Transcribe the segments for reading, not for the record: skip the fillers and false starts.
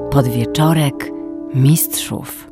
Podwieczorek mistrzów.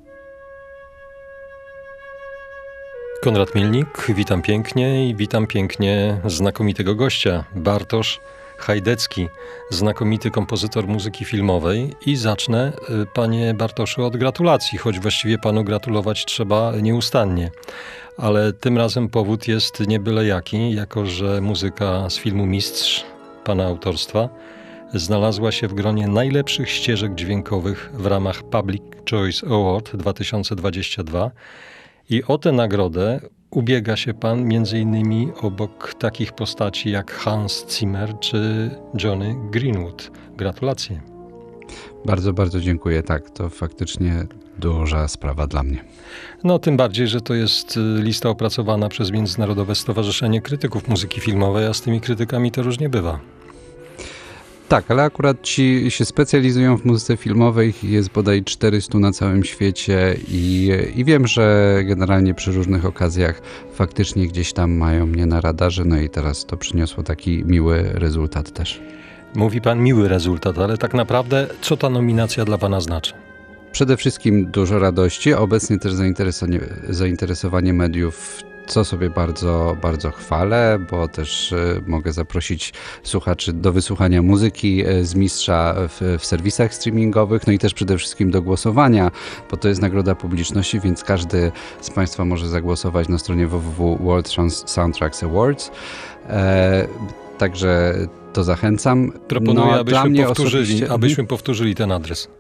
Konrad Mielnik, witam pięknie i witam pięknie znakomitego gościa, Bartosz Hajdecki, znakomity kompozytor muzyki filmowej. I zacznę, panie Bartoszu, od gratulacji, choć właściwie panu gratulować trzeba nieustannie. Ale tym razem powód jest nie byle jaki, jako że muzyka z filmu Mistrz, pana autorstwa, znalazła się w gronie najlepszych ścieżek dźwiękowych w ramach Public Choice Award 2022 i o tę nagrodę ubiega się pan między innymi obok takich postaci jak Hans Zimmer czy Johnny Greenwood. Gratulacje. Bardzo, bardzo dziękuję. Tak, to faktycznie duża sprawa dla mnie. No tym bardziej, że to jest lista opracowana przez Międzynarodowe Stowarzyszenie Krytyków Muzyki Filmowej, a z tymi krytykami to różnie bywa. Tak, ale akurat ci się specjalizują w muzyce filmowej, jest bodaj 400 na całym świecie i wiem, że generalnie przy różnych okazjach faktycznie gdzieś tam mają mnie na radarze, no i teraz to przyniosło taki miły rezultat też. Mówi pan miły rezultat, ale tak naprawdę co ta nominacja dla pana znaczy? Przede wszystkim dużo radości, obecnie też zainteresowanie mediów, co sobie bardzo, bardzo chwalę, bo też mogę zaprosić słuchaczy do wysłuchania muzyki z Mistrza w serwisach streamingowych, no i też przede wszystkim do głosowania, bo to jest nagroda publiczności, więc każdy z państwa może zagłosować na stronie www World Soundtracks Awards. Także to zachęcam. Proponuję, abyśmy powtórzyli ten adres.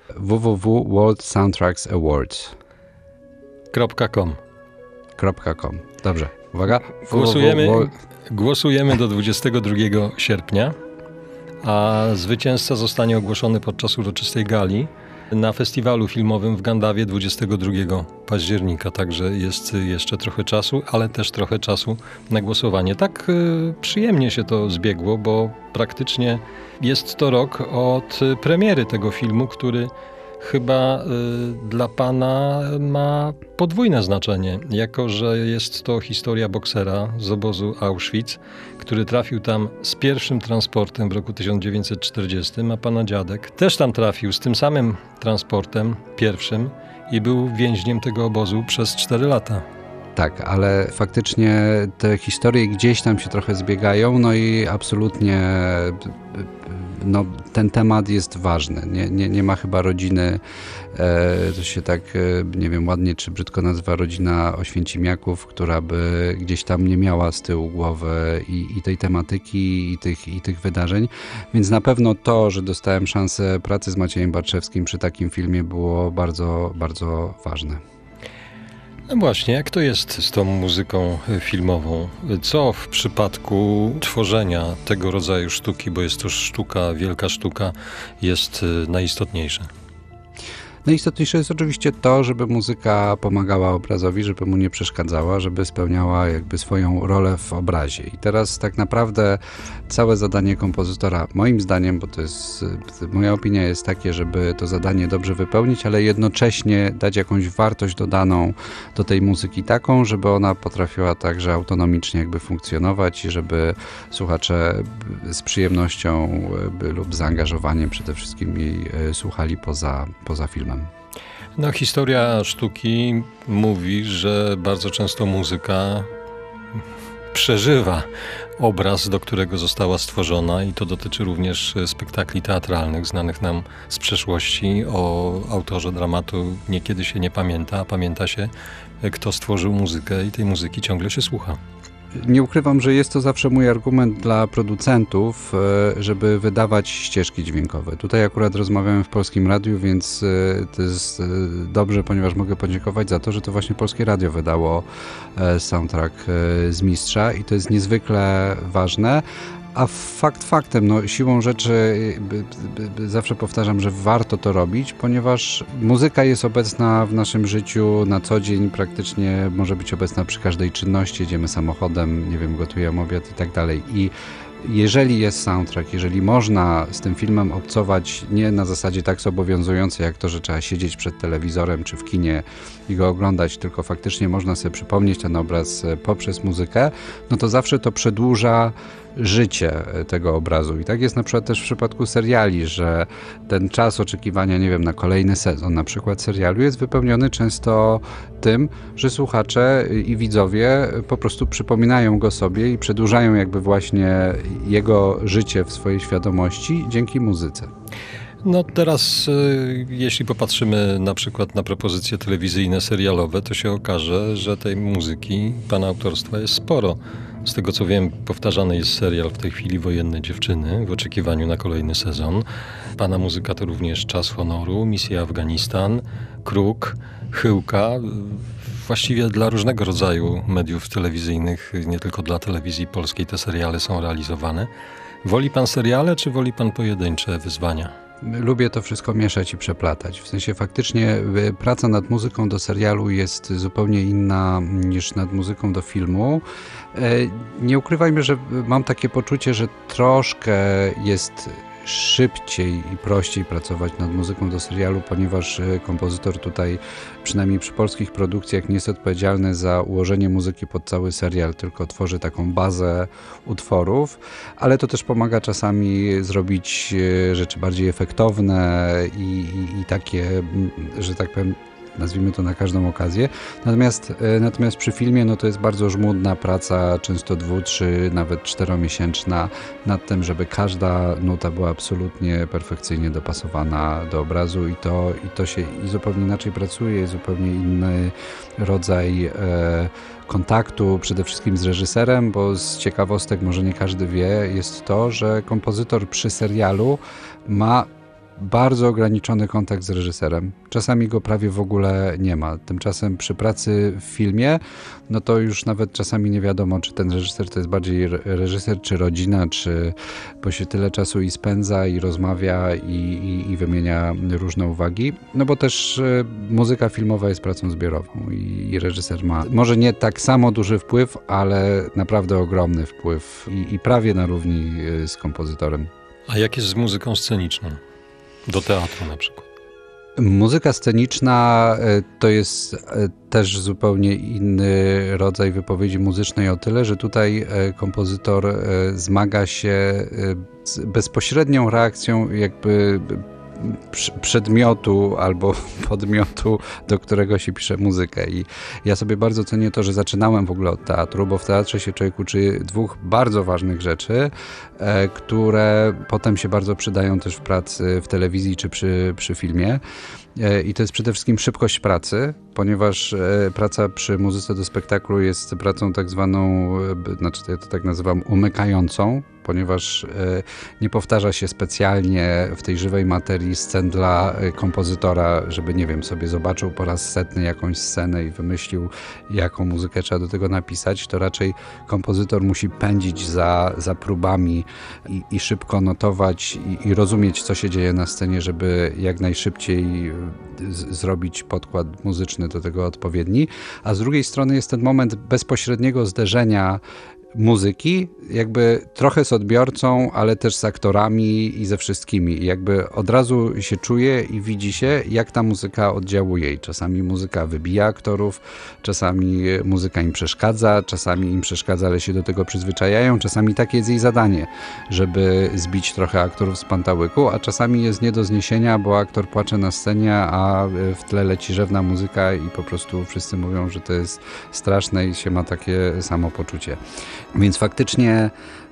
www.worldsoundtracksawards.com. Dobrze, uwaga. Głosujemy do 22 sierpnia, a zwycięzca zostanie ogłoszony podczas uroczystej gali na festiwalu filmowym w Gandawie 22 października. Także jest jeszcze trochę czasu, ale też trochę czasu na głosowanie. Tak przyjemnie się to zbiegło, bo praktycznie jest to rok od premiery tego filmu, który chyba dla pana ma podwójne znaczenie, jako że jest to historia boksera z obozu Auschwitz, który trafił tam z pierwszym transportem w roku 1940, a pana dziadek też tam trafił z tym samym transportem, pierwszym, i był więźniem tego obozu przez 4 lata. Tak, ale faktycznie te historie gdzieś tam się trochę zbiegają, no i absolutnie ten temat jest ważny. Nie ma chyba rodziny, to się tak, nie wiem, ładnie czy brzydko nazywa, rodzina Oświęcimiaków, która by gdzieś tam nie miała z tyłu głowy i tej tematyki, i tych wydarzeń. Więc na pewno to, że dostałem szansę pracy z Maciejem Barczewskim przy takim filmie, było bardzo, bardzo ważne. No właśnie, jak to jest z tą muzyką filmową? Co w przypadku tworzenia tego rodzaju sztuki, bo jest to sztuka, wielka sztuka, jest najistotniejsze? Najistotniejsze jest oczywiście to, żeby muzyka pomagała obrazowi, żeby mu nie przeszkadzała, żeby spełniała jakby swoją rolę w obrazie. I teraz tak naprawdę całe zadanie kompozytora, moim zdaniem, bo to jest, moja opinia jest takie, żeby to zadanie dobrze wypełnić, ale jednocześnie dać jakąś wartość dodaną do tej muzyki taką, żeby ona potrafiła także autonomicznie jakby funkcjonować i żeby słuchacze z przyjemnością lub zaangażowaniem przede wszystkim jej słuchali poza filmem. No, historia sztuki mówi, że bardzo często muzyka przeżywa obraz, do którego została stworzona, i to dotyczy również spektakli teatralnych znanych nam z przeszłości. O autorze dramatu niekiedy się nie pamięta, a pamięta się, kto stworzył muzykę, i tej muzyki ciągle się słucha. Nie ukrywam, że jest to zawsze mój argument dla producentów, żeby wydawać ścieżki dźwiękowe. Tutaj akurat rozmawiamy w Polskim Radiu, więc to jest dobrze, ponieważ mogę podziękować za to, że to właśnie Polskie Radio wydało soundtrack z Mistrza i to jest niezwykle ważne. A fakt faktem, no siłą rzeczy zawsze powtarzam, że warto to robić, ponieważ muzyka jest obecna w naszym życiu na co dzień, praktycznie może być obecna przy każdej czynności, jedziemy samochodem, nie wiem, gotujemy obiad i tak dalej. I jeżeli jest soundtrack, jeżeli można z tym filmem obcować nie na zasadzie tak zobowiązującej jak to, że trzeba siedzieć przed telewizorem czy w kinie i go oglądać, tylko faktycznie można sobie przypomnieć ten obraz poprzez muzykę, no to zawsze to przedłuża życie tego obrazu. I tak jest na przykład też w przypadku seriali, że ten czas oczekiwania, nie wiem, na kolejny sezon na przykład serialu jest wypełniony często tym, że słuchacze i widzowie po prostu przypominają go sobie i przedłużają jakby właśnie jego życie w swojej świadomości dzięki muzyce. No teraz, jeśli popatrzymy na przykład na propozycje telewizyjne, serialowe, to się okaże, że tej muzyki pana autorstwa jest sporo. Z tego co wiem, powtarzany jest serial w tej chwili Wojenne dziewczyny w oczekiwaniu na kolejny sezon. Pana muzyka to również Czas honoru, Misja Afganistan, Kruk, Chyłka. Właściwie dla różnego rodzaju mediów telewizyjnych, nie tylko dla telewizji polskiej te seriale są realizowane. Woli pan seriale, czy woli pan pojedyncze wyzwania? Lubię to wszystko mieszać i przeplatać. W sensie faktycznie praca nad muzyką do serialu jest zupełnie inna niż nad muzyką do filmu. Nie ukrywajmy, że mam takie poczucie, że troszkę jest szybciej i prościej pracować nad muzyką do serialu, ponieważ kompozytor tutaj, przynajmniej przy polskich produkcjach, nie jest odpowiedzialny za ułożenie muzyki pod cały serial, tylko tworzy taką bazę utworów, ale to też pomaga czasami zrobić rzeczy bardziej efektowne i takie, że tak powiem, nazwijmy to na każdą okazję. Natomiast przy filmie no to jest bardzo żmudna praca, często 2, 3, nawet 4-miesięczna nad tym, żeby każda nuta była absolutnie perfekcyjnie dopasowana do obrazu i to się i zupełnie inaczej pracuje, jest zupełnie inny rodzaj kontaktu przede wszystkim z reżyserem, bo z ciekawostek, może nie każdy wie, jest to, że kompozytor przy serialu ma bardzo ograniczony kontakt z reżyserem. Czasami go prawie w ogóle nie ma. Tymczasem przy pracy w filmie, no to już nawet czasami nie wiadomo, czy ten reżyser to jest bardziej reżyser, czy rodzina, bo się tyle czasu i spędza, i rozmawia, i wymienia różne uwagi. No bo też muzyka filmowa jest pracą zbiorową i reżyser ma może nie tak samo duży wpływ, ale naprawdę ogromny wpływ i prawie na równi z kompozytorem. A jak jest z muzyką sceniczną? Do teatru na przykład. Muzyka sceniczna to jest też zupełnie inny rodzaj wypowiedzi muzycznej o tyle, że tutaj kompozytor zmaga się z bezpośrednią reakcją jakby przedmiotu albo podmiotu, do którego się pisze muzykę. I ja sobie bardzo cenię to, że zaczynałem w ogóle od teatru, bo w teatrze się człowiek uczy 2 bardzo ważnych rzeczy, które potem się bardzo przydają też w pracy w telewizji czy przy filmie. I to jest przede wszystkim szybkość pracy, ponieważ praca przy muzyce do spektaklu jest pracą tak zwaną, znaczy ja to tak nazywam, umykającą, ponieważ nie powtarza się specjalnie w tej żywej materii scen dla kompozytora, żeby, nie wiem, sobie zobaczył po raz setny jakąś scenę i wymyślił, jaką muzykę trzeba do tego napisać, to raczej kompozytor musi pędzić za próbami i szybko notować i rozumieć, co się dzieje na scenie, żeby jak najszybciej zrobić podkład muzyczny do tego odpowiedni. A z drugiej strony jest ten moment bezpośredniego zderzenia muzyki, jakby trochę z odbiorcą, ale też z aktorami i ze wszystkimi. I jakby od razu się czuje i widzi się, jak ta muzyka oddziałuje. I czasami muzyka wybija aktorów, czasami muzyka im przeszkadza, czasami im przeszkadza, ale się do tego przyzwyczajają. Czasami takie jest jej zadanie, żeby zbić trochę aktorów z pantałyku, a czasami jest nie do zniesienia, bo aktor płacze na scenie, a w tle leci rzewna muzyka i po prostu wszyscy mówią, że to jest straszne i się ma takie samopoczucie. Więc faktycznie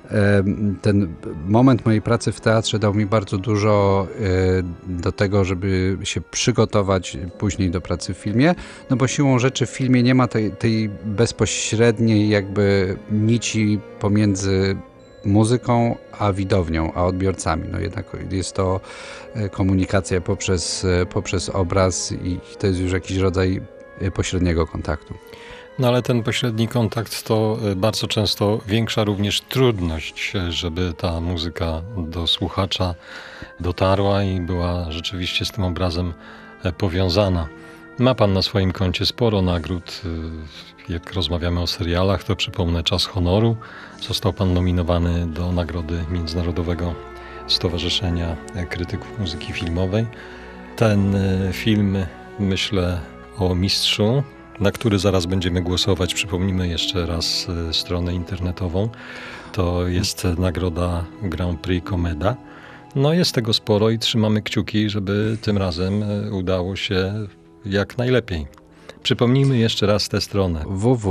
ten moment mojej pracy w teatrze dał mi bardzo dużo do tego, żeby się przygotować później do pracy w filmie, no bo siłą rzeczy w filmie nie ma tej bezpośredniej jakby nici pomiędzy muzyką a widownią, a odbiorcami. No jednak jest to komunikacja poprzez obraz i to jest już jakiś rodzaj pośredniego kontaktu. No ale ten pośredni kontakt to bardzo często większa również trudność, żeby ta muzyka do słuchacza dotarła i była rzeczywiście z tym obrazem powiązana. Ma pan na swoim koncie sporo nagród. Jak rozmawiamy o serialach, to przypomnę Czas Honoru. Został pan nominowany do Nagrody Międzynarodowego Stowarzyszenia Krytyków Muzyki Filmowej. Ten film, myślę o Mistrzu, na który zaraz będziemy głosować. Przypomnijmy jeszcze raz stronę internetową. To jest nagroda Grand Prix Comeda. No jest tego sporo i trzymamy kciuki, żeby tym razem udało się jak najlepiej. Przypomnijmy jeszcze raz tę stronę.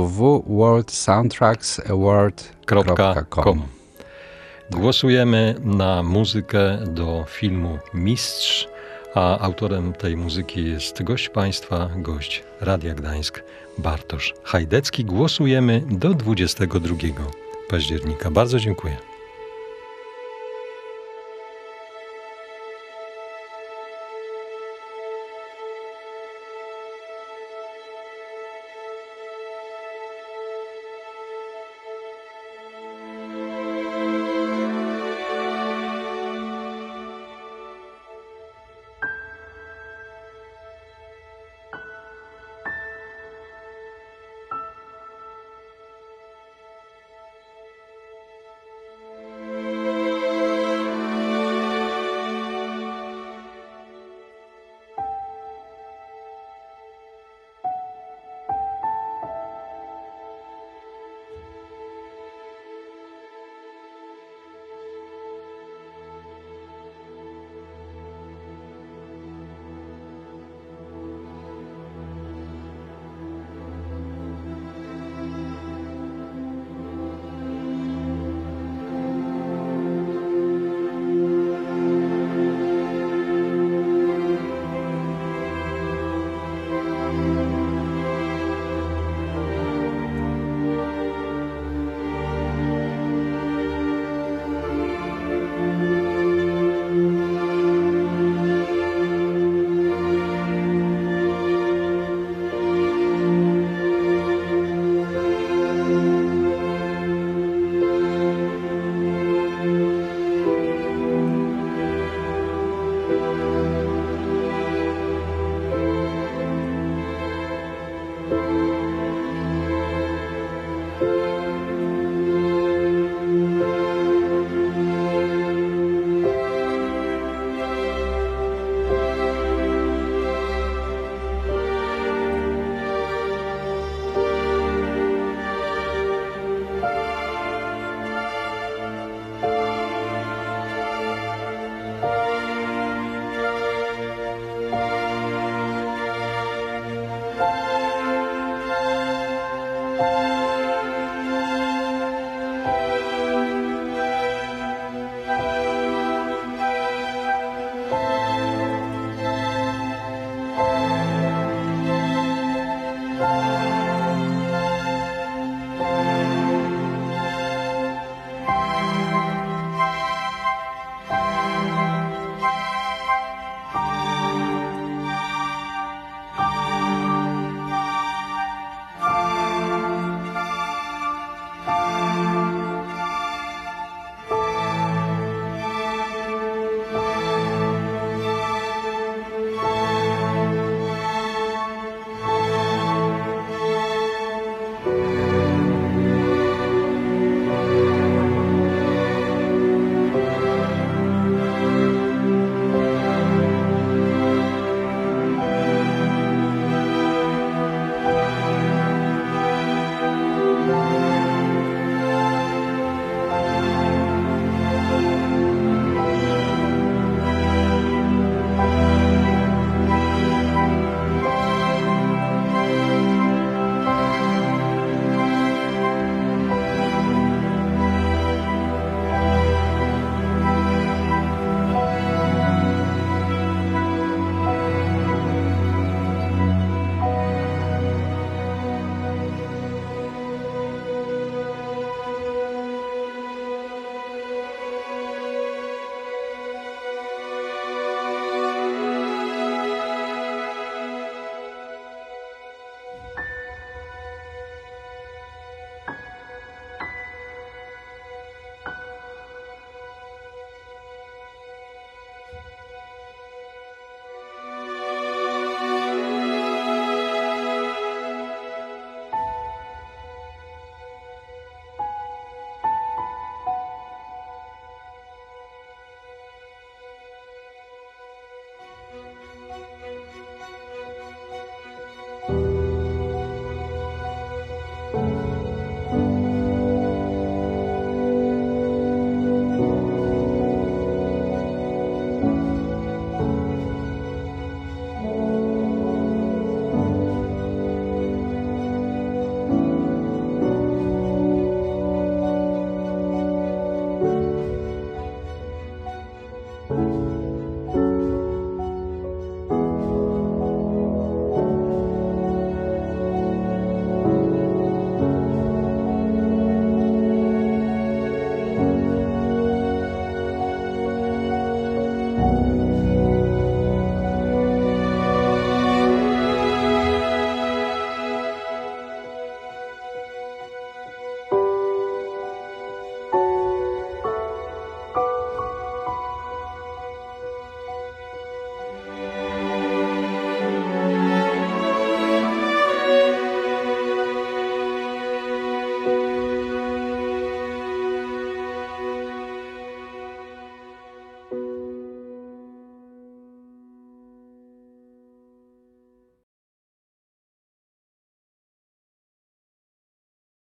www.worldsoundtracksaward.com. Głosujemy na muzykę do filmu Mistrz, a autorem tej muzyki jest gość państwa, gość Radia Gdańsk, Bartosz Hajdecki. Głosujemy do 22 października. Bardzo dziękuję.